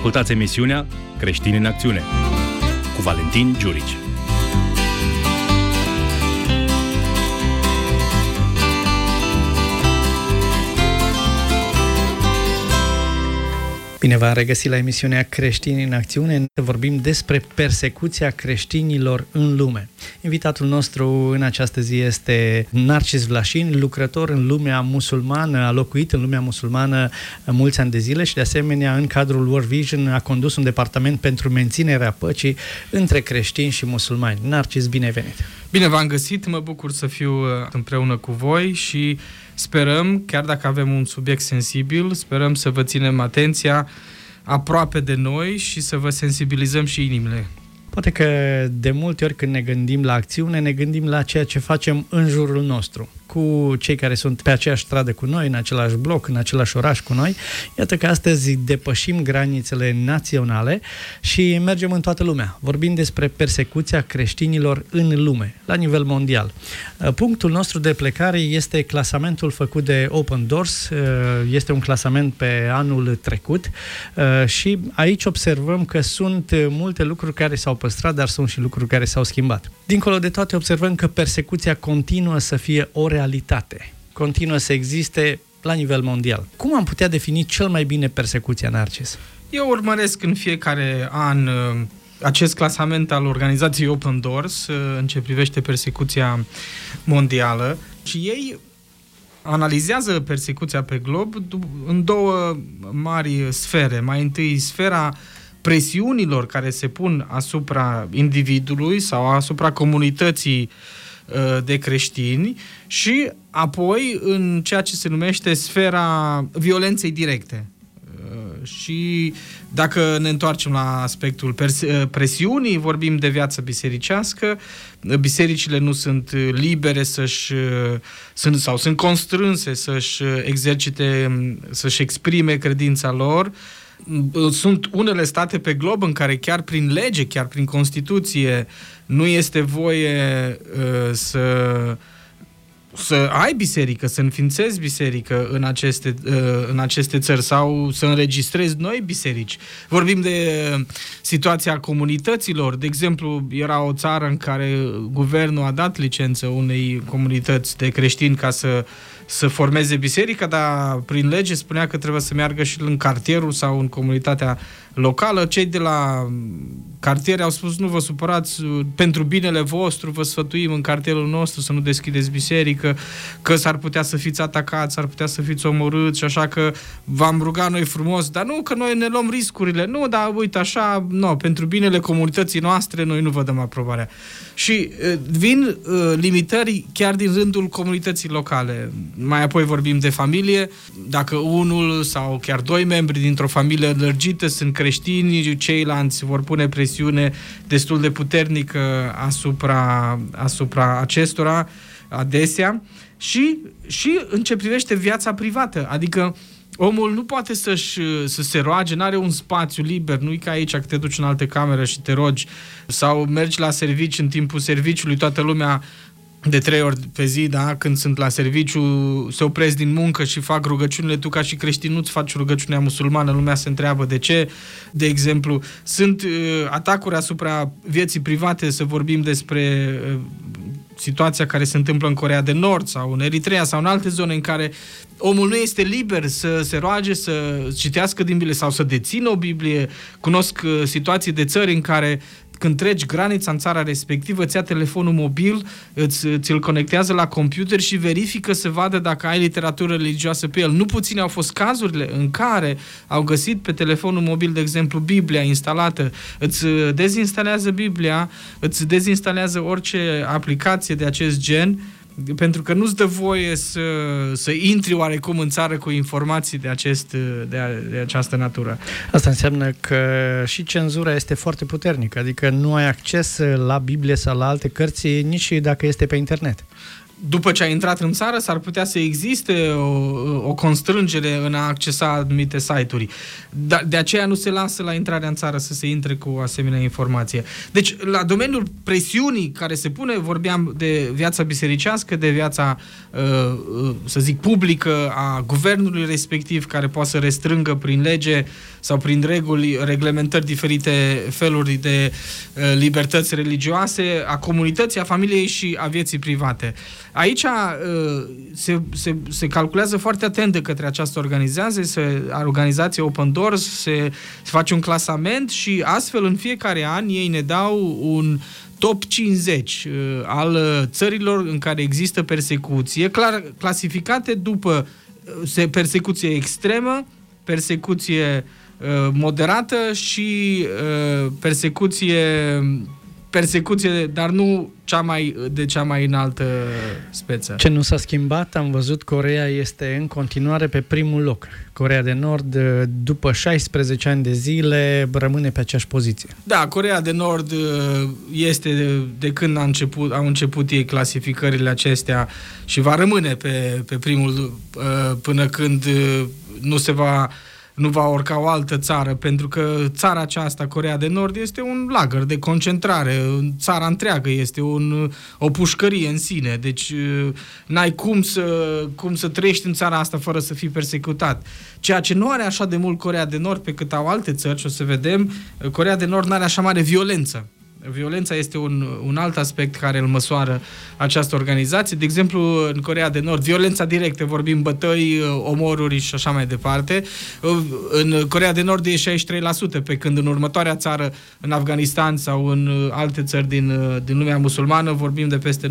Ascultați emisiunea Creștini în Acțiune cu Valentin Giurici. Bine v-am regăsit la emisiunea Creștini în Acțiune. Vorbim despre persecuția creștinilor în lume. Invitatul nostru în această zi este Narcis Vlașin, lucrător în lumea musulmană, a locuit în lumea musulmană mulți ani de zile și de asemenea în cadrul World Vision a condus un departament pentru menținerea păcii între creștini și musulmani. Narcis, bine ai venit! Bine v-am găsit, mă bucur să fiu împreună cu voi și sperăm, chiar dacă avem un subiect sensibil, sperăm să vă ținem atenția aproape de noi și să vă sensibilizăm și inimile. Poate că de multe ori când ne gândim la acțiune, ne gândim la ceea ce facem în jurul nostru, cu cei care sunt pe aceeași stradă cu noi, în același bloc, în același oraș cu noi. Iată că astăzi depășim granițele naționale și mergem în toată lumea. Vorbim despre persecuția creștinilor în lume, la nivel mondial. Punctul nostru de plecare este clasamentul făcut de Open Doors. Este un clasament pe anul trecut și aici observăm că sunt multe lucruri care s-au păstrat, dar sunt și lucruri care s-au schimbat. Dincolo de toate, observăm că persecuția continuă să fie o realitate, continuă să existe la nivel mondial. Cum am putea defini cel mai bine persecuția, Narcis? Eu urmăresc în fiecare an acest clasament al organizației Open Doors în ce privește persecuția mondială și ei analizează persecuția pe glob în două mari sfere. Mai întâi, sfera presiunilor care se pun asupra individului sau asupra comunității de creștini și apoi în ceea ce se numește sfera violenței directe. Și dacă ne întoarcem la aspectul presiunii, vorbim de viață bisericească. Bisericile nu sunt libere sunt constrânse să-și exercite, să-și exprime credința lor. Sunt unele state pe glob în care chiar prin lege, chiar prin Constituție, nu este voie să ai biserică, să înființezi biserică în aceste țări sau să înregistrezi noi biserici. Vorbim de situația comunităților. De exemplu, era o țară în care guvernul a dat licență unei comunități de creștini ca să formeze biserică, dar prin lege spunea că trebuie să meargă și în cartierul sau în comunitatea locală. Cei de la cartiere au spus: nu vă supărați, pentru binele vostru vă sfătuim în cartierul nostru să nu deschideți biserică, că s-ar putea să fiți atacați, s-ar putea să fiți omorâți și așa că v-am rugat noi frumos, dar nu că noi ne luăm riscurile, nu, dar uite așa, pentru binele comunității noastre noi nu vă dăm aprobarea. Și vin limitări chiar din rândul comunității locale. Mai apoi vorbim de familie. Dacă unul sau chiar doi membri dintr-o familie lărgită sunt creștini, ceilalți vor pune presiune destul de puternică asupra acestora adesea și în ce privește viața privată. Adică omul nu poate să se roage, n-are un spațiu liber, nu-i ca aici că te duci în altă cameră și te rogi sau mergi la serviciu în timpul serviciului, toată lumea de 3 ori pe zi, da? Când sunt la serviciu, se opresc din muncă și fac rugăciunile. Tu ca și creștin nu-ți faci rugăciunea musulmană, lumea se întreabă de ce. De exemplu, sunt atacuri asupra vieții private, să vorbim despre situația care se întâmplă în Coreea de Nord sau în Eritrea sau în alte zone în care omul nu este liber să se roage, să citească din Biblie sau să dețină o Biblie. Cunosc situații de țări în care când treci granița în țara respectivă, îți ia telefonul mobil, ți-l conectează la computer și verifică să vadă dacă ai literatură religioasă pe el. Nu puține au fost cazurile în care au găsit pe telefonul mobil, de exemplu, Biblia instalată. Îți dezinstalează Biblia, îți dezinstalează orice aplicație de acest gen, pentru că nu-ți dă voie să intri oarecum în țară cu informații de această natură. Asta înseamnă că și cenzura este foarte puternică, adică nu ai acces la Biblie sau la alte cărți nici dacă este pe internet. după ce a intrat în țară, s-ar putea să existe o constrângere în a accesa anumite site-uri. De aceea nu se lasă la intrarea în țară să se intre cu o asemenea informație. Deci, la domeniul presiunii care se pune, vorbeam de viața bisericească, de viața, să zic, publică a guvernului respectiv, care poate să restrângă prin lege sau prin reguli, reglementări diferite feluri de libertăți religioase, a comunității, a familiei și a vieții private. Aici se calculează foarte atent de către această organizație Open Doors, se face un clasament și astfel în fiecare an ei ne dau un top 50 al țărilor în care există persecuție, clasificate după persecuție extremă, persecuție moderată și persecuție, dar nu cea mai înaltă speță. Ce nu s-a schimbat, am văzut, Coreea este în continuare pe primul loc. Coreea de Nord, după 16 ani de zile, rămâne pe aceeași poziție. Da, Coreea de Nord este de când au început ei clasificările acestea și va rămâne pe primul până când nu va urca o altă țară, pentru că țara aceasta, Coreea de Nord, este un lagăr de concentrare. Țara întreagă este o pușcărie în sine. Deci n-ai cum să trăiești în țara asta fără să fii persecutat. Ceea ce nu are așa de mult Coreea de Nord pe cât au alte țări, și o să vedem, Coreea de Nord n-are așa mare violență. Violența este un alt aspect care îl măsoară această organizație. De exemplu, în Coreea de Nord, violența directă, vorbim bătăi, omoruri și așa mai departe. În Coreea de Nord e 63%, pe când în următoarea țară, în Afganistan sau în alte țări din lumea musulmană, vorbim de peste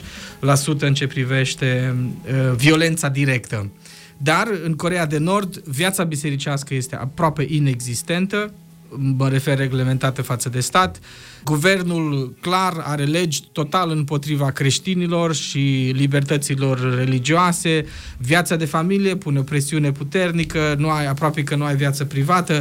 90% în ce privește violența directă. Dar în Coreea de Nord, viața bisericească este aproape inexistentă, mă refer reglementată față de stat. Guvernul clar are legi total împotriva creștinilor și libertăților religioase. Viața de familie pune o presiune puternică, aproape că nu ai viață privată.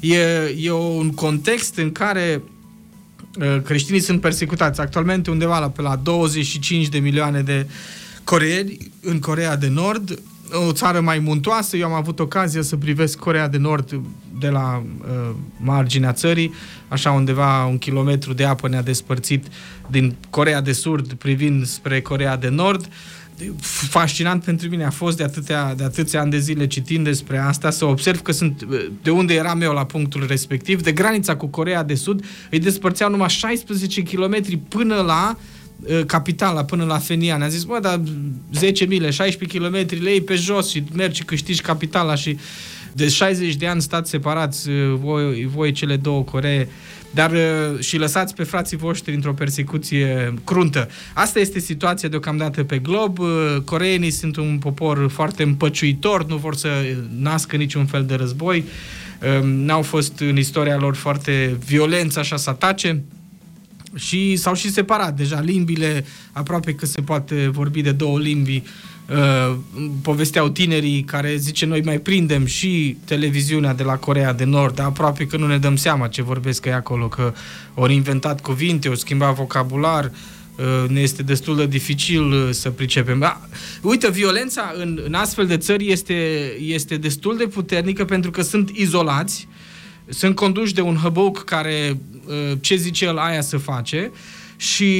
E un context în care creștinii sunt persecutați. Actualmente undeva pe la 25 de milioane de coreeni în Coreea de Nord, o țară mai muntoasă. Eu am avut ocazia să privesc Coreea de Nord de la marginea țării, așa undeva 1 kilometru de apă ne-a despărțit din Coreea de Sud privind spre Coreea de Nord. Fascinant pentru mine a fost de atâția ani de zile citind despre asta, să observ că de unde eram eu la punctul respectiv, de granița cu Coreea de Sud, îi despărțeau numai 16 km până la capitala, până la Fenian. Ne-a zis, dar 10 mile, 16 km le iei pe jos și mergi și câștigi capitala și de 60 de ani stați separați voi cele două Coree, dar și lăsați pe frații voștri într-o persecuție cruntă. Asta este situația deocamdată pe glob. Coreenii sunt un popor foarte împăciuitor, nu vor să nască niciun fel de război, n-au fost în istoria lor foarte violenți așa să atace. Și s-au și separat deja limbile, aproape că se poate vorbi de două limbi. Povesteau tinerii care zice, noi mai prindem și televiziunea de la Coreea de Nord, dar aproape că nu ne dăm seama ce vorbesc ei acolo, că au inventat cuvinte, au schimbat vocabular, ne este destul de dificil să pricepem. Uite, violența în astfel de țări este destul de puternică pentru că sunt izolați, sunt conduși de un hăbouc care ce zice el aia să face și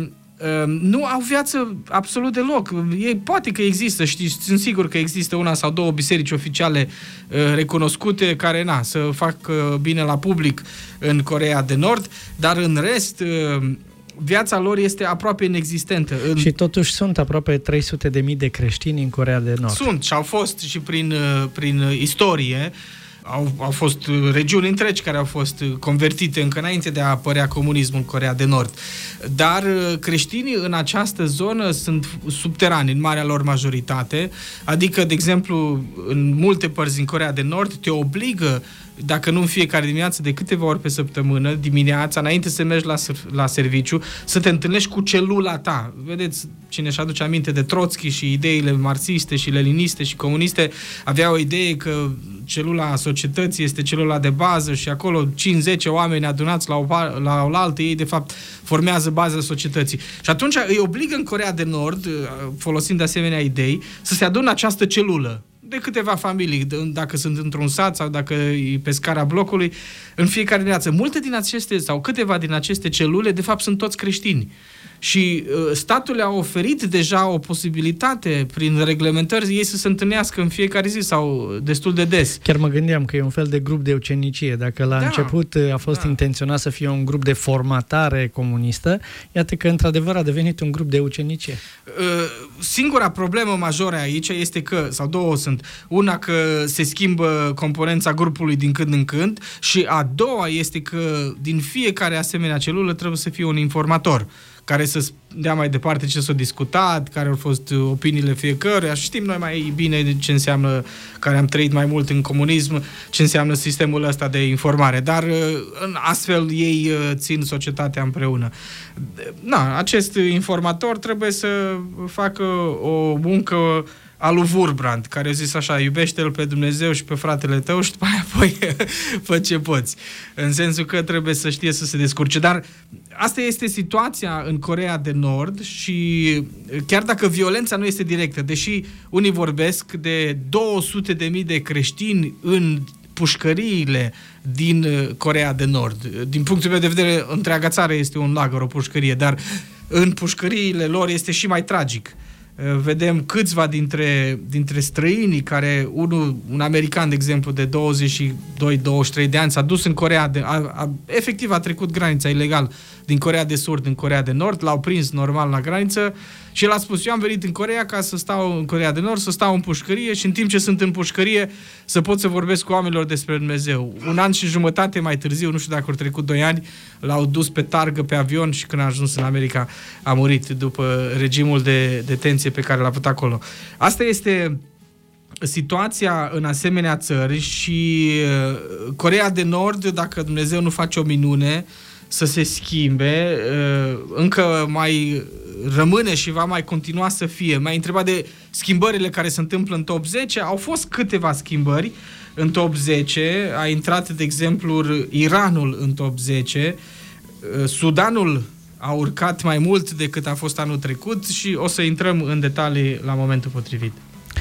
nu au viață absolut deloc. Poate că există, sunt sigur că există una sau două biserici oficiale recunoscute care să fac bine la public în Coreea de Nord, dar în rest viața lor este aproape inexistentă. Și totuși sunt aproape 300.000 de creștini în Coreea de Nord. Sunt și au fost și prin istorie. Au fost regiuni întregi care au fost convertite încă înainte de a apărea comunismul în Coreea de Nord. Dar creștinii în această zonă sunt subterani, în marea lor majoritate. Adică, de exemplu, în multe părți din Coreea de Nord te obligă, dacă nu în fiecare dimineață, de câteva ori pe săptămână, dimineața, înainte să mergi la serviciu, să te întâlnești cu celula ta. Vedeți, cine își aduce aminte de Trotsky și ideile marxiste și leniniste și comuniste, avea o idee că celula societății este celula de bază și acolo 5-10 oameni adunați la oaltă, ei de fapt formează baza societății. Și atunci îi obligă în Coreea de Nord, folosind asemenea idei, să se adună această celulă de câteva familii, dacă sunt într-un sat sau dacă e pe scara blocului, în fiecare dimineață. Multe din aceste, sau câteva din aceste celule, de fapt, sunt toți creștini. Și statul le-a oferit deja o posibilitate, prin reglementări, ei să se întâlnească în fiecare zi sau destul de des. Chiar mă gândeam că e un fel de grup de ucenicie. Dacă la început a fost intenționat să fie un grup de formatare comunistă, iată că într-adevăr a devenit un grup de ucenicie. Singura problemă majoră aici este că, sau două sunt, una că se schimbă componența grupului din când în când și a doua este că din fiecare asemenea celulă trebuie să fie un informator care să dea mai departe ce s-a discutat, care au fost opiniile fiecăruia. Știm noi mai bine ce înseamnă, care am trăit mai mult în comunism, ce înseamnă sistemul ăsta de informare. Dar astfel ei țin societatea împreună. Acest informator trebuie să facă o muncă a lui Wurbrand, care a zis așa: iubește-l pe Dumnezeu și pe fratele tău și după aia apoi fă ce poți. În sensul că trebuie să știe să se descurce. Dar asta este situația în Coreea de Nord și chiar dacă violența nu este directă, deși unii vorbesc de 200.000 de creștini în pușcăriile din Coreea de Nord. Din punctul meu de vedere, întreaga țară este un lagăr, o pușcărie, dar în pușcăriile lor este și mai tragic. Vedem câțiva dintre străinii care, un american, de exemplu, de 22-23 de ani, s-a dus în Coreea efectiv a trecut granița ilegal din Coreea de Sud în Coreea de Nord, l-au prins normal la graniță și el a spus: eu am venit în Coreea ca să stau în Coreea de Nord, să stau în pușcărie și în timp ce sunt în pușcărie să pot să vorbesc cu oamenilor despre Dumnezeu. 1 an și jumătate mai târziu, nu știu dacă au trecut 2 ani, l-au dus pe targă pe avion și când a ajuns în America a murit după regimul de detenție pe care l-a avut acolo. Asta este situația în asemenea țări și Coreea de Nord, dacă Dumnezeu nu face o minune să se schimbe, încă mai rămâne și va mai continua să fie. M-ai întrebat de schimbările care se întâmplă în top 10. Au fost câteva schimbări în top 10. A intrat, de exemplu, Iranul în top 10. Sudanul a urcat mai mult decât a fost anul trecut și o să intrăm în detalii la momentul potrivit.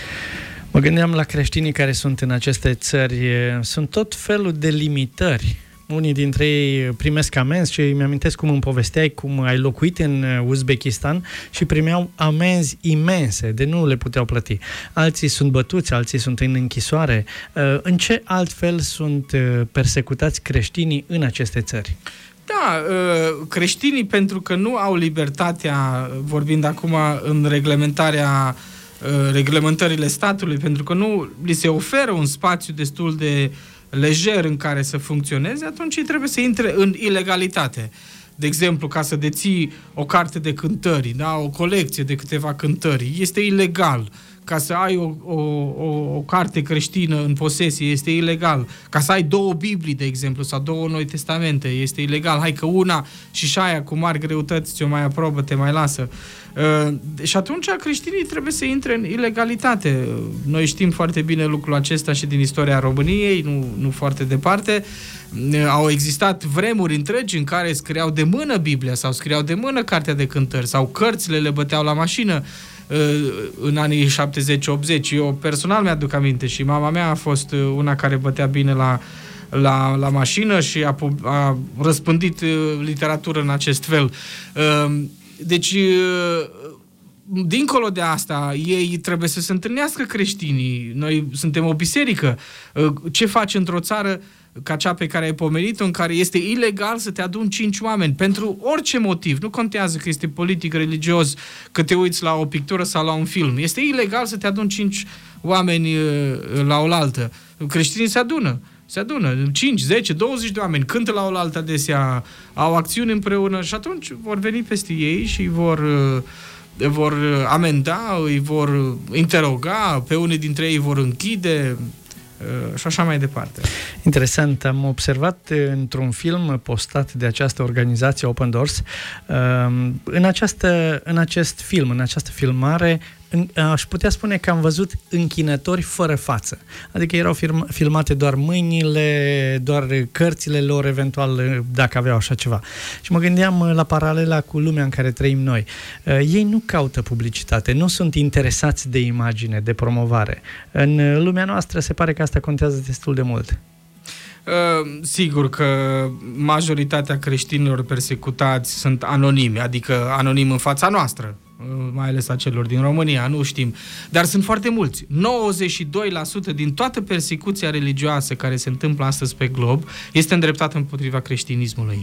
Mă gândeam la creștinii care sunt în aceste țări. Sunt tot felul de limitări. Unii dintre ei primesc amenzi și îmi amintesc cum îmi povesteai cum ai locuit în Uzbekistan și primeau amenzi imense, de nu le puteau plăti. Alții sunt bătuți, alții sunt în închisoare. În ce altfel sunt persecutați creștinii în aceste țări? Da, creștinii, pentru că nu au libertatea, vorbind acum în reglementările statului, pentru că nu li se oferă un spațiu destul de lejer în care să funcționeze, atunci ei trebuie să intre în ilegalitate. De exemplu, ca să deții o carte de cântări, da? O colecție de câteva cântări, este ilegal. Ca să ai o carte creștină în posesie, este ilegal. Ca să ai 2 Biblii, de exemplu, sau 2 Noi Testamente, este ilegal. Hai că una și aia cu mari greutăți ți-o mai aprobă, te mai lasă. Și atunci creștinii trebuie să intre în ilegalitate. Noi știm foarte bine lucrul acesta și din istoria României, nu foarte departe. Au existat vremuri întregi în care scriau de mână Biblia sau scriau de mână Cartea de Cântări sau cărțile le băteau la mașină în anii 70-80. Eu personal mi-aduc aminte și mama mea a fost una care bătea bine la mașină și a răspândit literatură în acest fel. Deci, dincolo de asta, ei trebuie să se întâlnească creștinii. Noi suntem o biserică. Ce faci într-o țară ca cea pe care ai pomenit-o, în care este ilegal să te aduni 5 oameni pentru orice motiv? Nu contează că este politic, religios, că te uiți la o pictură sau la un film. Este ilegal să te aduni 5 oameni la oaltă. Creștinii se adună 5, 10, 20 de oameni, cântă la oaltă adesea, au acțiuni împreună și atunci vor veni peste ei și vor amenda, îi vor interoga, pe unii dintre ei vor închide și așa mai departe. Interesant, am observat într-un film postat de această organizație Open Doors, în acest film, în această filmare, aș putea spune că am văzut închinători fără față. Adică erau filmate doar mâinile, doar cărțile lor, eventual, dacă aveau așa ceva. Și mă gândeam la paralela cu lumea în care trăim noi. Ei nu caută publicitate, nu sunt interesați de imagine, de promovare. În lumea noastră se pare că asta contează destul de mult. Sigur că majoritatea creștinilor persecutați sunt anonimi, adică anonimi în fața noastră, mai ales a celor din România, nu știm. Dar sunt foarte mulți. 92% din toată persecuția religioasă care se întâmplă astăzi pe glob este îndreptată împotriva creștinismului.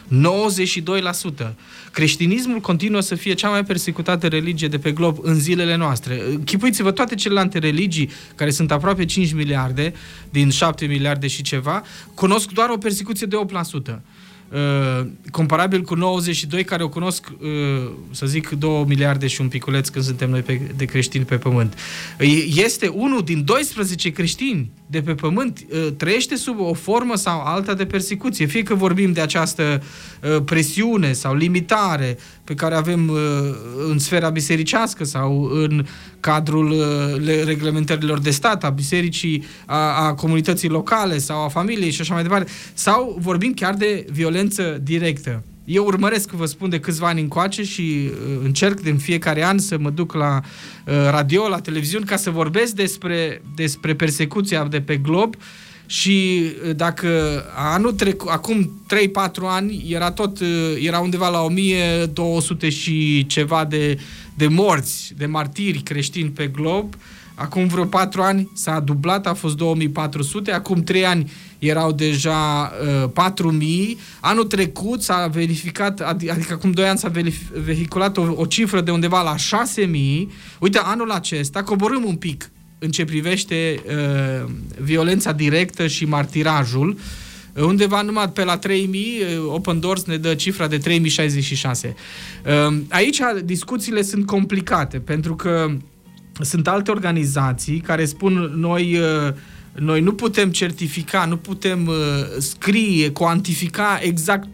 92%. Creștinismul continuă să fie cea mai persecutată religie de pe glob în zilele noastre. Chipuiți-vă, toate celelalte religii, care sunt aproape 5 miliarde, din 7 miliarde și ceva, cunosc doar o persecuție de 8%. Comparabil cu 92 care o cunosc, să zic, 2 miliarde și un piculeț când suntem noi de creștini pe pământ. Este unul din 12 creștini de pe pământ trăiește sub o formă sau alta de persecuție. Fie că vorbim de această presiune sau limitare pe care avem în sfera bisericească sau în cadrul reglementărilor de stat, a bisericii, a comunității locale sau a familiei și așa mai departe, sau vorbim chiar de violență directă. Eu urmăresc, vă spun, de câțiva ani încoace și încerc în fiecare an să mă duc la radio, la televiziune, ca să vorbesc despre persecuția de pe glob. Și dacă anul trecut, acum 3-4 ani, era undeva la 1200 și ceva de morți, de martiri creștini pe glob. Acum vreo 4 ani s-a dublat, a fost 2400, acum 3 ani erau deja 4000. Anul trecut s-a verificat, adică acum 2 ani s-a vehiculat o cifră de undeva la 6000. Uite, anul acesta coborâm un pic în ce privește violența directă și martirajul, undeva numai pe la 3000, Open Doors ne dă cifra de 3066. Aici discuțiile sunt complicate, pentru că sunt alte organizații care spun noi nu putem certifica, nu putem scrie, cuantifica exact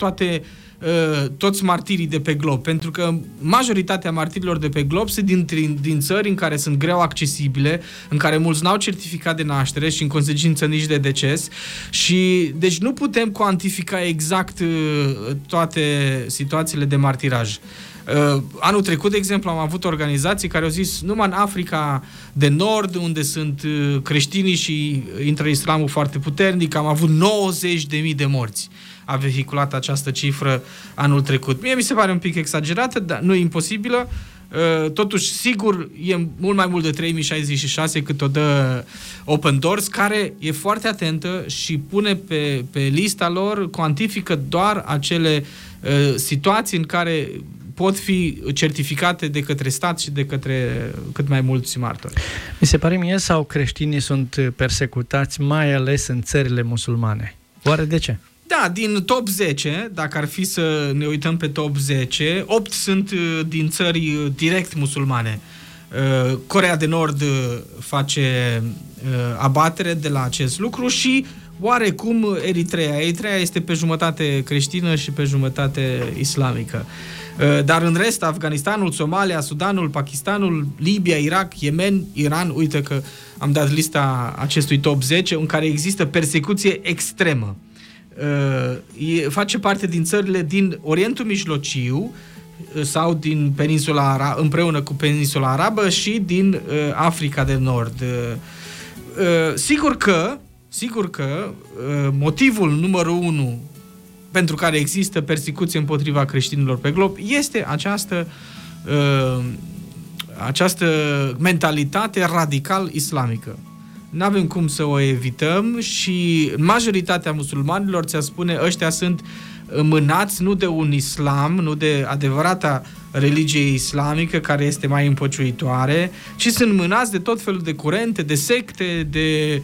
toți martirii de pe glob, pentru că majoritatea martirilor de pe glob sunt din țări în care sunt greu accesibile, în care mulți n-au certificat de naștere și în consecință nici de deces, și deci nu putem cuantifica exact toate situațiile de martiraj. Anul trecut, de exemplu, am avut organizații care au zis numai în Africa de Nord, unde sunt creștinii și intră islamul foarte puternic, am avut 90.000 de morți. A vehiculat această cifră anul trecut. Mie mi se pare un pic exagerată, dar nu e imposibilă. Totuși, sigur, e mult mai mult de 3066 cât o dă Open Doors, care e foarte atentă și pune pe lista lor, cuantifică doar acele situații în care pot fi certificate de către stat și de către cât mai mulți martori. Mi se pare mie, sau creștinii sunt persecutați mai ales în țările musulmane? Oare de ce? Da, din top 10, dacă ar fi să ne uităm pe top 10, 8 sunt din țări direct musulmane. Coreea de Nord face abatere de la acest lucru și oarecum Eritreea. Eritreea este pe jumătate creștină și pe jumătate islamică. Dar în rest, Afganistanul, Somalia, Sudanul, Pakistanul, Libia, Irak, Yemen, Iran, uite că am dat lista acestui top 10 în care există persecuție extremă. Face parte din țările din Orientul Mijlociu sau din Peninsula Arabă, împreună cu Peninsula Arabă, și din Africa de Nord. Sigur că motivul numărul 1 pentru care există persecuție împotriva creștinilor pe glob este această mentalitate radical islamică. N-avem cum să o evităm și majoritatea musulmanilor ți-a spune ăștia sunt mânați nu de un islam, nu de adevărata religie islamică care este mai împăciuitoare, ci sunt mânați de tot felul de curente, de secte, de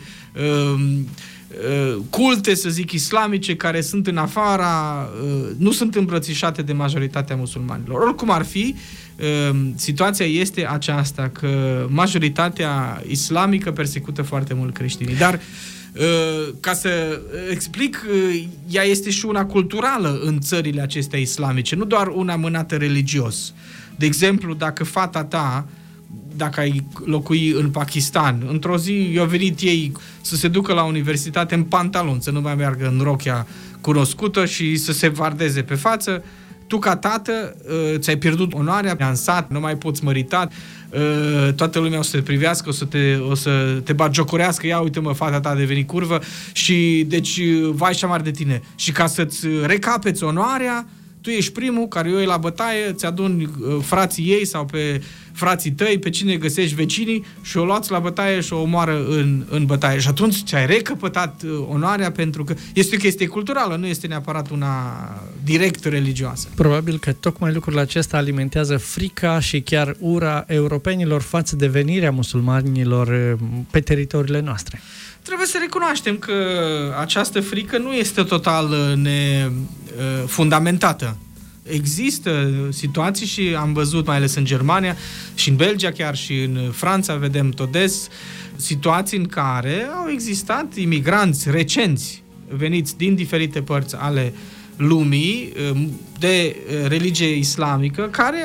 culte, să zic, islamice care sunt în afara, nu sunt îmbrățișate de majoritatea musulmanilor. Oricum ar fi, situația este aceasta, că majoritatea islamică persecută foarte mult creștinii. Dar, ca să explic, ea este și una culturală în țările acestea islamice, nu doar una mânată religios. De exemplu, dacă fata ta dacă ai locui în Pakistan. Într-o zi i-au venit ei să se ducă la universitate în pantaloni, să nu mai meargă în rochia cunoscută și să se vardeze pe față. Tu, ca tată, ți-ai pierdut onoarea în sat, nu mai poți mărita, toată lumea o să te privească, o să te bagiocorească, ia uite-mă, fata ta a devenit curvă și deci vai și amar de tine. Și ca să-ți recapeți onoarea, tu ești primul care o iei la bătaie, ți aduni frații ei sau pe frații tăi, pe cine găsești vecinii și o luați la bătaie și o omoară în bătaie. Și atunci ți-ai recăpătat onoarea, pentru că este o chestie culturală, nu este neapărat una direct religioasă. Probabil că tocmai lucrul acesta alimentează frica și chiar ura europenilor față de venirea musulmanilor pe teritoriile noastre. Trebuie să recunoaștem că această frică nu este total nefundamentată. Există situații și am văzut, mai ales în Germania și în Belgia, chiar și în Franța, vedem tot des, situații în care au existat imigranți recenți veniți din diferite părți ale lumii de religie islamică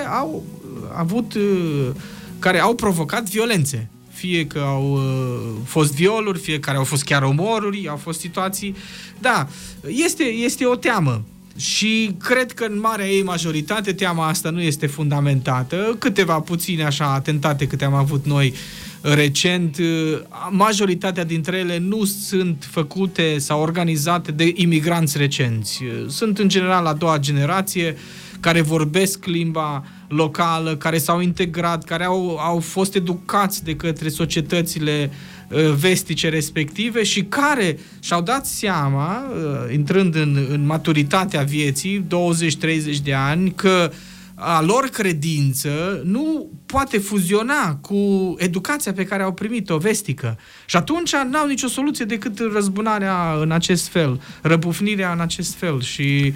care au provocat violențe. Fie că au fost violuri, fie care au fost chiar omoruri, au fost situații. Da, este o teamă. Și cred că în marea ei majoritate teama asta nu este fundamentată. Câteva puține așa atentate câte am avut noi recent, majoritatea dintre ele nu sunt făcute sau organizate de imigranți recenți. Sunt în general a doua generație, care vorbesc limba locală, care s-au integrat, care au fost educați de către societățile vestice respective și care și-au dat seama, intrând în maturitatea vieții, 20-30 de ani, că a lor credință nu poate fuziona cu educația pe care au primit-o vestică. Și atunci n-au nicio soluție decât răzbunarea în acest fel, răbufnirea în acest fel. Și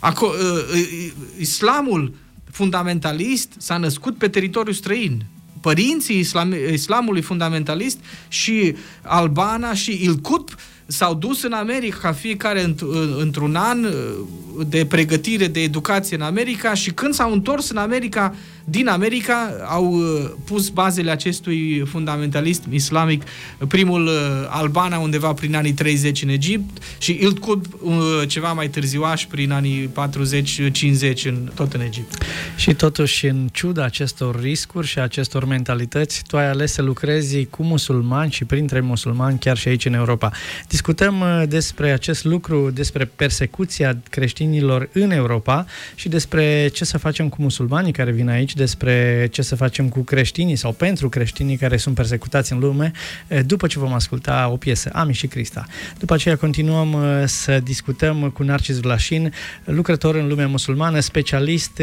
islamul fundamentalist s-a născut pe teritoriul străin. Părinții islamului fundamentalist și Albana și Ilkut s-au dus în America, fiecare într-un an de pregătire, de educație în America, și când s-au întors din America, au pus bazele acestui fundamentalism islamic, primul Albana undeva prin anii 30 în Egipt și Ilkut ceva mai târziuaș prin anii 40-50 tot în Egipt. Și totuși, în ciuda acestor riscuri și acestor mentalități, tu ai ales să lucrezi cu musulmani și printre musulmani chiar și aici în Europa. Discutăm despre acest lucru, despre persecuția creștinilor în Europa și despre ce să facem cu musulmanii care vin aici, despre ce să facem cu creștinii sau pentru creștinii care sunt persecutați în lume, după ce vom asculta o piesă, Ami și Crista. După aceea continuăm să discutăm cu Narcis Vlașin, lucrător în lumea musulmană, specialist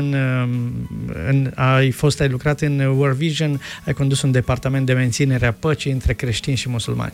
ai lucrat în World Vision, ai condus un departament de menținere a păcii între creștini și musulmani.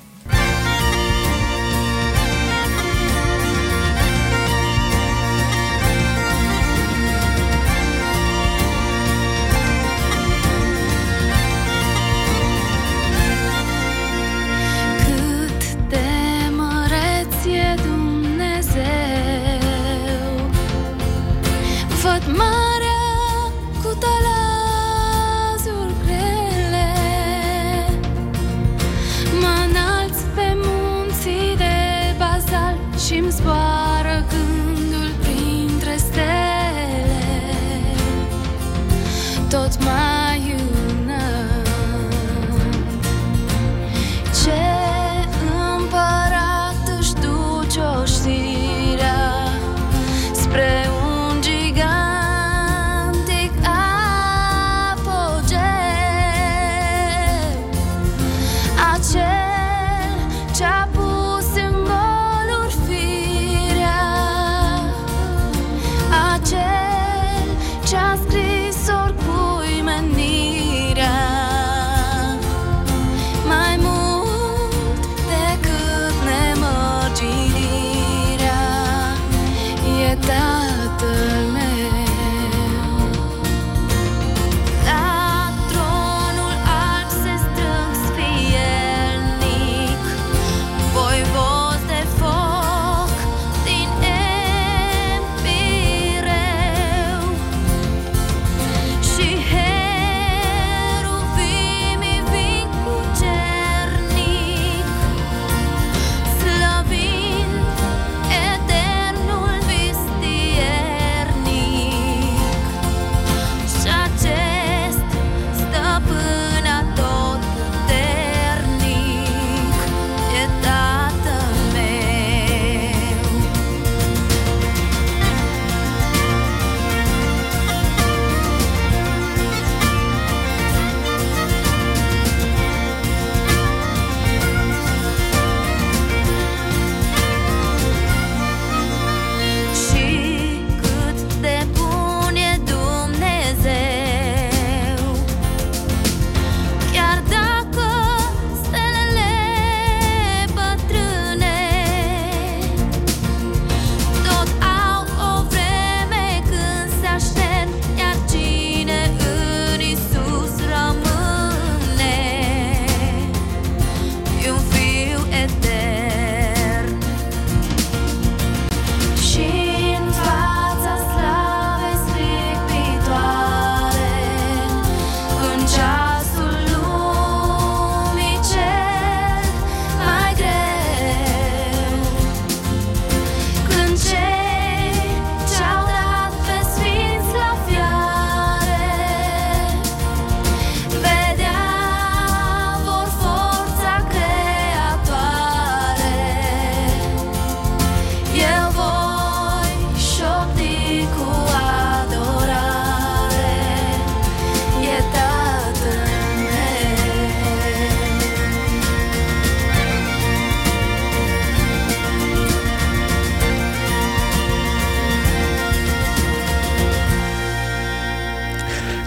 Și-mi zboară gândul printre stele, tot mai înalt. Ce împărat își duce oștirea spre un gigantic apogeu, acel ce-a pus în goluri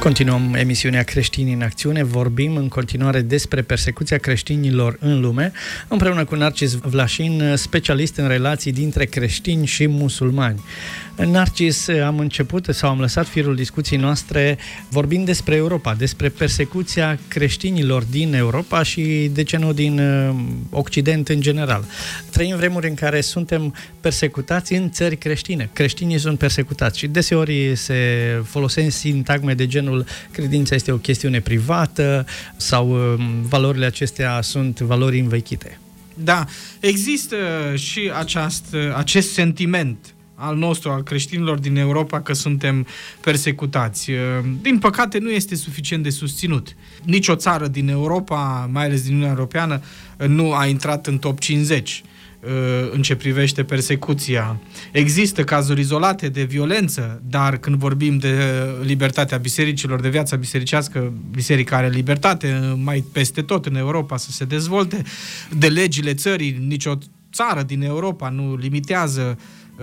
Continuăm emisiunea Creștini în Acțiune, vorbim în continuare despre persecuția creștinilor în lume, împreună cu Narcis Vlașin, specialist în relații dintre creștini și musulmani. Narcis, am lăsat firul discuției noastre vorbind despre Europa, despre persecuția creștinilor din Europa și, de ce nu, din Occident în general. Trăim vremuri în care suntem persecutați în țări creștine. Creștinii sunt persecutați și deseori se folosesc sintagme de genul credința este o chestiune privată sau valorile acestea sunt valori învechite. Da, există și acest sentiment al nostru, al creștinilor din Europa, că suntem persecutați. Din păcate, nu este suficient de susținut. Nici o țară din Europa, mai ales din Uniunea Europeană, nu a intrat în top 50 în ce privește persecuția. Există cazuri izolate de violență, dar când vorbim de libertatea bisericilor, de viața bisericească, biserica are libertate mai peste tot în Europa să se dezvolte, de legile țării, nicio țară din Europa nu limitează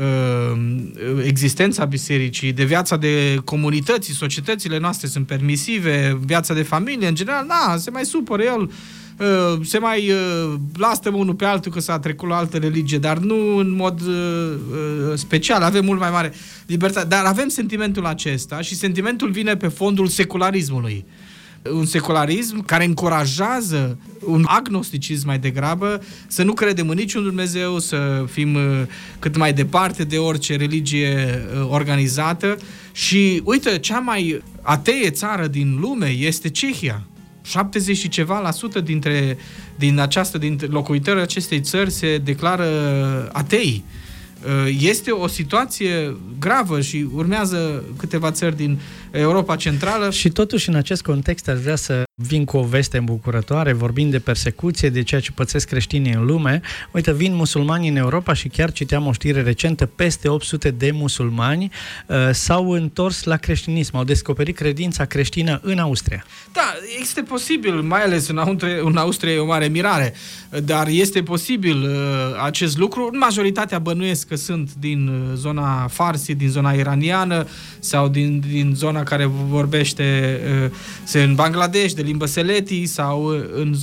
existența bisericii, de viața de comunității, societățile noastre sunt permisive, viața de familie, în general, se mai supără el, se mai lasă unul pe altul că s-a trecut la altă religie, dar nu în mod special, avem mult mai mare libertate, dar avem sentimentul acesta și sentimentul vine pe fondul secularismului. Un secularism care încurajează un agnosticism mai degrabă, să nu credem în niciun Dumnezeu, să fim cât mai departe de orice religie organizată. Și uite, cea mai atee țară din lume este Cehia. 70 și ceva la sută dintre locuitorii acestei țări se declară atei. Este o situație gravă și urmează câteva țări din Europa Centrală. Și totuși, în acest context, aș vrea să vin cu o veste îmbucurătoare, vorbind de persecuție, de ceea ce pățesc creștinii în lume. Uite, vin musulmanii în Europa și chiar citeam o știre recentă, peste 800 de musulmani s-au întors la creștinism, au descoperit credința creștină în Austria. Da, este posibil, mai ales în Austria e o mare mirare, dar este posibil acest lucru. Majoritatea bănuiesc că sunt din zona Farsi, din zona iraniană sau din zona care vorbește în Bangladesh de limbă seleti sau în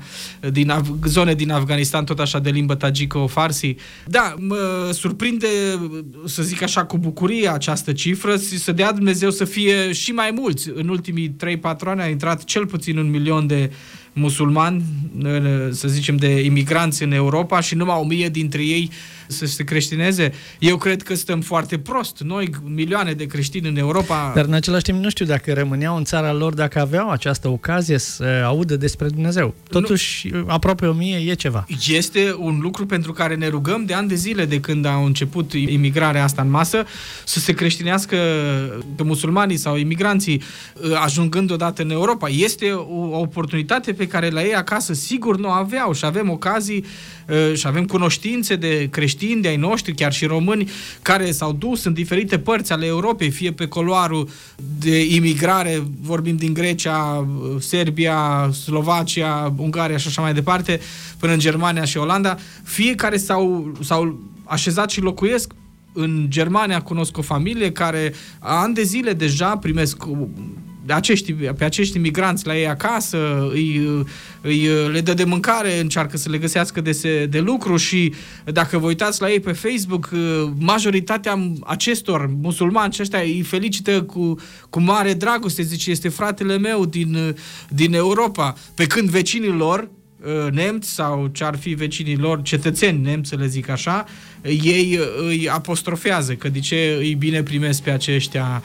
zone din Afganistan tot așa de limbă tagico-farsi. Da, mă surprinde, să zic așa, cu bucurie această cifră, să dea Dumnezeu să fie și mai mulți. În ultimii 3-4 ani a intrat cel puțin 1 milion de musulmani, să zicem, de imigranți în Europa și numai 1000 dintre ei să se creștineze. Eu cred că stăm foarte prost. Noi, milioane de creștini în Europa... Dar în același timp nu știu dacă rămâneau în țara lor, dacă aveau această ocazie să audă despre Dumnezeu. Totuși, aproape 1000 e ceva. Este un lucru pentru care ne rugăm de ani de zile, de când au început imigrarea asta în masă, să se creștinească pe musulmanii sau imigranții ajungând odată în Europa. Este o oportunitate pe care la ei acasă sigur nu aveau și avem ocazii și avem cunoștințe de creștini, de ai noștri, chiar și români, care s-au dus în diferite părți ale Europei, fie pe coluarul de imigrare, vorbim din Grecia, Serbia, Slovacia, Ungaria și așa mai departe, până în Germania și Olanda, fie care s-au așezat și locuiesc în Germania. Cunosc o familie care ani de zile deja primesc pe acești imigranți la ei acasă, le dă de mâncare, încearcă să le găsească de lucru și dacă vă uitați la ei pe Facebook, majoritatea acestor musulmani și ăștia îi felicită cu mare dragoste, zice, este fratele meu din Europa, pe când vecinii lor nemți sau ce ar fi vecinii lor, cetățeni nemți, să le zic așa, ei îi apostrofează, că de ce îi bine primesc pe aceștia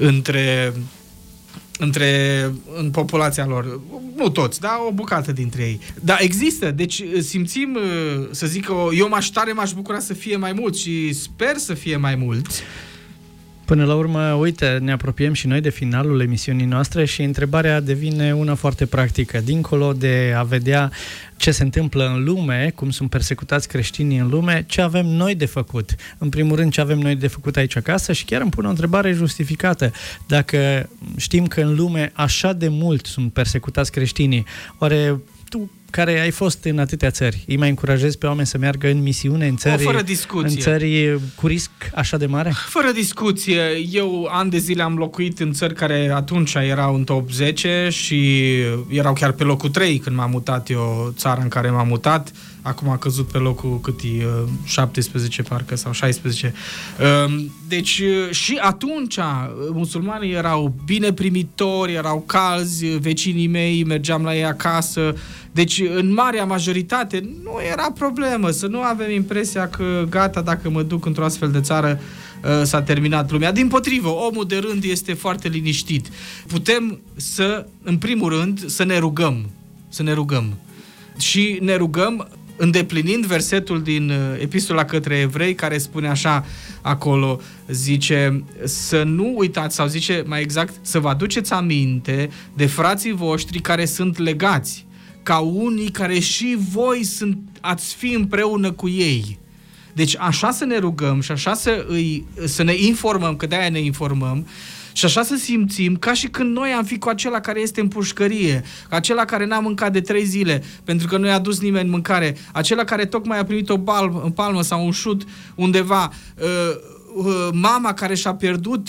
în populația lor. Nu toți, dar o bucată dintre ei. Dar există, deci simțim, să zic că eu m-aș bucura să fie mai mulți și sper să fie mai mulți. Până la urmă, uite, ne apropiem și noi de finalul emisiunii noastre și întrebarea devine una foarte practică. Dincolo de a vedea ce se întâmplă în lume, cum sunt persecutați creștinii în lume, ce avem noi de făcut? În primul rând, ce avem noi de făcut aici acasă și chiar îmi pun o întrebare justificată. Dacă știm că în lume așa de mult sunt persecutați creștinii, oare tu care ai fost în atâtea țări, îi mai încurajezi pe oameni să meargă în misiune în țări, fără discuție. în țări cu risc așa de mare? Fără discuție. Eu ani de zile am locuit în țări care atunci erau în top 10 și erau chiar pe locul 3 când m-am mutat eu, țara în care m-am mutat. Acum a căzut pe locul 17 parcă sau 16. Deci și atunci musulmanii erau bine primitori, erau calzi, vecinii mei, mergeam la ei acasă. Deci în marea majoritate nu era problemă, să nu avem impresia că gata, dacă mă duc într-o astfel de țară s-a terminat lumea. Dimpotrivă, omul de rând este foarte liniștit. Putem să, în primul rând, să ne rugăm. Și ne rugăm îndeplinind versetul din Epistola către Evrei, care spune așa acolo, zice să nu uitați, sau zice mai exact, să vă aduceți aminte de frații voștri care sunt legați, ca unii care și voi ați fi împreună cu ei. Deci așa să ne rugăm și așa să ne informăm, că de-aia ne informăm, și așa să simțim ca și când noi am fi cu acela care este în pușcărie, acela care n-a mâncat de 3 zile pentru că nu i-a dus nimeni mâncare, acela care tocmai a primit o palmă sau un șut undeva, mama care și-a pierdut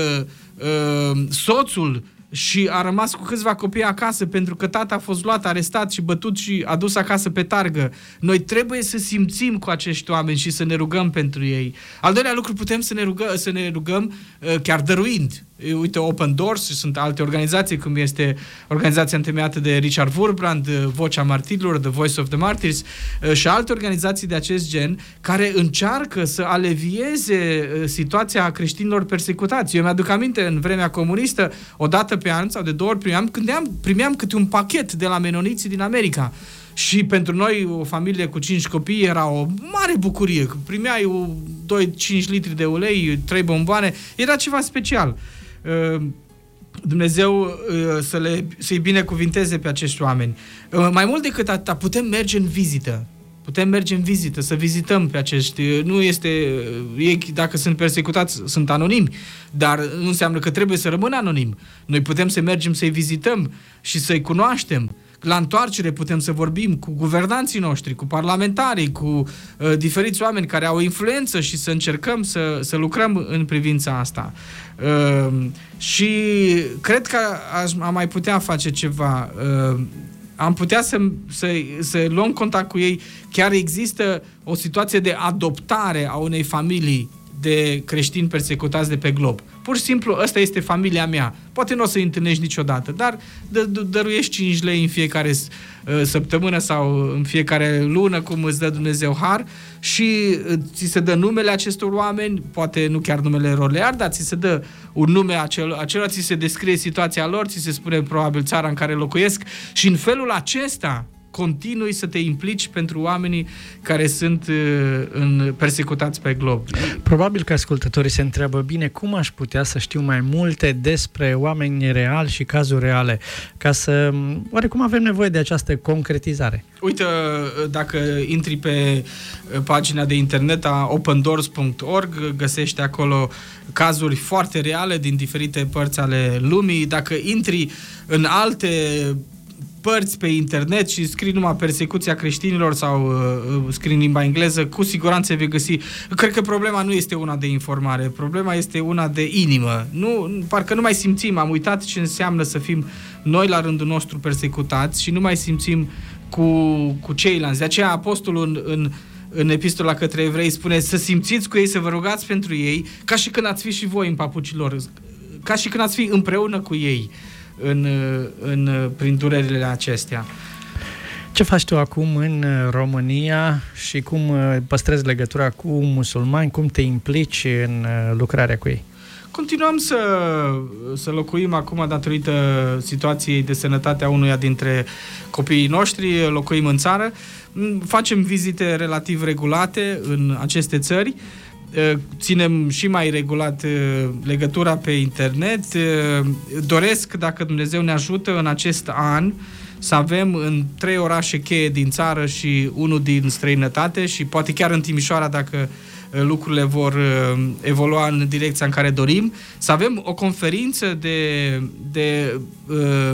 soțul și a rămas cu câțiva copii acasă pentru că tata a fost luat, arestat și bătut și adus acasă pe targă. Noi trebuie să simțim cu acești oameni și să ne rugăm pentru ei. Al doilea lucru, putem să ne rugăm chiar dăruind. Uite, Open Doors și sunt alte organizații, cum este organizația întemeiată de Richard Wurbrand, Vocea Martirilor, The Voice of the Martyrs, și alte organizații de acest gen, care încearcă să alevieze situația creștinilor persecutați. Eu mi-aduc aminte, în vremea comunistă, o dată pe an sau de 2 ori pe an, când primeam câte un pachet de la menoniții din America. Și pentru noi, o familie cu 5 copii, era o mare bucurie. Primeai 2-5 litri de ulei, 3 bomboane, era ceva special. Dumnezeu să-i binecuvinteze pe acești oameni. Mai mult decât atâta, putem merge în vizită, să vizităm pe acești. Nu este, ei, dacă sunt persecutați, sunt anonimi, dar nu înseamnă că trebuie să rămână anonim. Noi putem să mergem să-i vizităm și să-i cunoaștem. La întoarcere putem să vorbim cu guvernanții noștri, cu parlamentarii, cu diferiți oameni care au influență și să încercăm să lucrăm în privința asta. Și cred că am mai putea face ceva. Am putea să luăm contact cu ei. Chiar există o situație de adoptare a unei familii de creștini persecutați de pe glob. Pur și simplu, ăsta este familia mea. Poate nu o să-i întâlnești niciodată, dar dăruiești 5 lei în fiecare săptămână sau în fiecare lună, cum îți dă Dumnezeu har, și ți se dă numele acestor oameni, poate nu chiar numele rolear, dar ți se dă un nume acelora, ți se descrie situația lor, ți se spune probabil țara în care locuiesc și în felul acesta continui să te implici pentru oamenii care sunt persecutați pe glob. Probabil că ascultătorii se întreabă, bine, cum aș putea să știu mai multe despre oameni reali și cazuri reale, ca să, oarecum avem nevoie de această concretizare? Uite, dacă intri pe pagina de internet a opendoors.org, găsești acolo cazuri foarte reale din diferite părți ale lumii. Dacă intri în alte părți pe internet și scrii numai persecuția creștinilor sau scrii în limba engleză, cu siguranță vei găsi. Cred că problema nu este una de informare, problema este una de inimă. Parcă nu mai simțim, am uitat ce înseamnă să fim noi la rândul nostru persecutați și nu mai simțim cu ceilalți. De aceea apostolul în Epistola către Evrei spune să simțiți cu ei, să vă rugați pentru ei, ca și când ați fi și voi în papucii lor, ca și când ați fi împreună cu ei prin durerile acestea. Ce faci tu acum în România și cum păstrezi legătura cu musulmani? Cum te implici în lucrarea cu ei? Continuăm să locuim acum datorită situației de sănătate a unuia dintre copiii noștri, locuim în țară, facem vizite relativ regulate în aceste țări, ținem și mai regulat legătura pe internet. Doresc, dacă Dumnezeu ne ajută, în acest an să avem în 3 orașe cheie din țară și unul din străinătate și poate chiar în Timișoara, dacă lucrurile vor evolua în direcția în care dorim, să avem o conferință de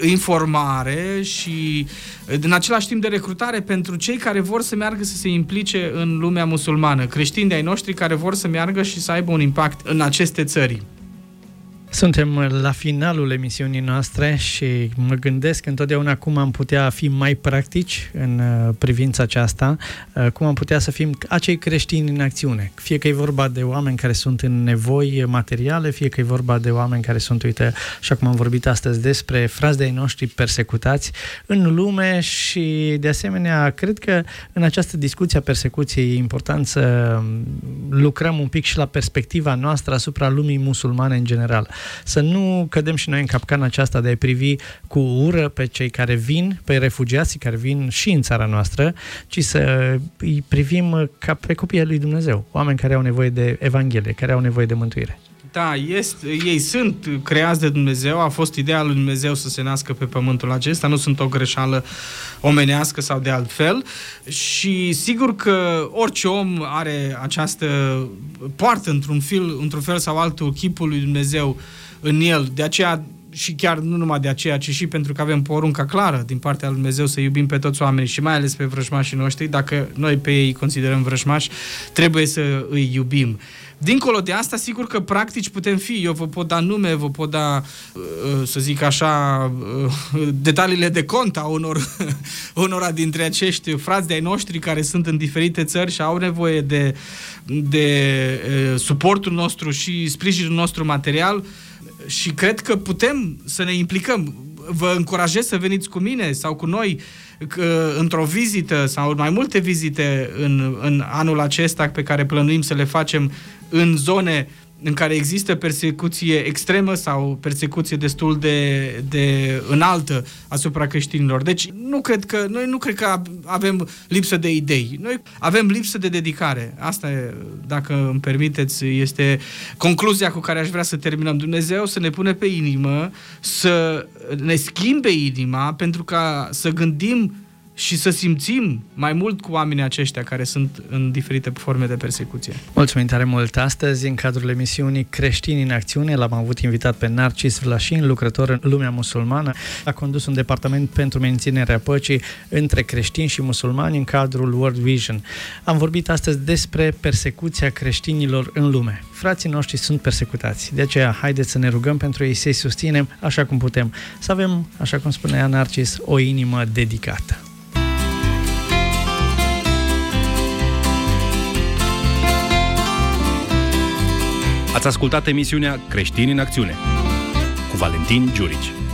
informare și în același timp de recrutare pentru cei care vor să meargă să se implice în lumea musulmană, creștini de ai noștri care vor să meargă și să aibă un impact în aceste țări. Suntem la finalul emisiunii noastre și mă gândesc întotdeauna cum am putea fi mai practici în privința aceasta, cum am putea să fim acei creștini în acțiune. Fie că e vorba de oameni care sunt în nevoi materiale, fie că e vorba de oameni care sunt, uite, așa cum am vorbit astăzi, despre frați de ai noștri persecutați în lume și, de asemenea, cred că în această discuție a persecuției e important să lucrăm un pic și la perspectiva noastră asupra lumii musulmane în general. Să nu cădem și noi în capcana aceasta de a privi cu ură pe cei care vin, pe refugiații care vin și în țara noastră, ci să îi privim ca pe copiii lui Dumnezeu, oameni care au nevoie de Evanghelie, care au nevoie de mântuire. Da, ei sunt creați de Dumnezeu, a fost ideea lui Dumnezeu să se nască pe pământul acesta, nu sunt o greșeală omenească sau de altfel și sigur că orice om are această, poartă într-un fel sau altul chipul lui Dumnezeu în el, de aceea și chiar nu numai de aceea, ci și pentru că avem porunca clară din partea lui Dumnezeu să iubim pe toți oamenii și mai ales pe vrăjmașii noștri, dacă noi pe ei considerăm vrăjmași, trebuie să îi iubim. Dincolo de asta, sigur că practici putem fi. Eu vă pot da nume, vă pot da, să zic așa, detaliile de cont a unora dintre acești frați de ai noștri care sunt în diferite țări și au nevoie de suportul nostru și sprijinul nostru material și cred că putem să ne implicăm. Vă încurajez să veniți cu mine sau cu noi într-o vizită sau în mai multe vizite în anul acesta pe care plănuim să le facem în zone în care există persecuție extremă sau persecuție destul de înaltă asupra creștinilor. Deci noi nu cred că avem lipsă de idei. Noi avem lipsă de dedicare. Asta, dacă îmi permiteți, este concluzia cu care aș vrea să terminăm. Dumnezeu să ne pune pe inimă, să ne schimbe inima pentru ca să gândim și să simțim mai mult cu oamenii aceștia care sunt în diferite forme de persecuție. Mulțumim tare mult! Astăzi, în cadrul emisiunii Creștini în Acțiune, l-am avut invitat pe Narcis Vlașin, lucrător în lumea musulmană. A condus un departament pentru menținerea păcii între creștini și musulmani în cadrul World Vision. Am vorbit astăzi despre persecuția creștinilor în lume. Frații noștri sunt persecutați. De aceea, haideți să ne rugăm pentru ei, să-i susținem așa cum putem. Să avem, așa cum spunea Narcis, o inimă dedicată. Ați ascultat emisiunea Creștini în Acțiune cu Valentin Giurici.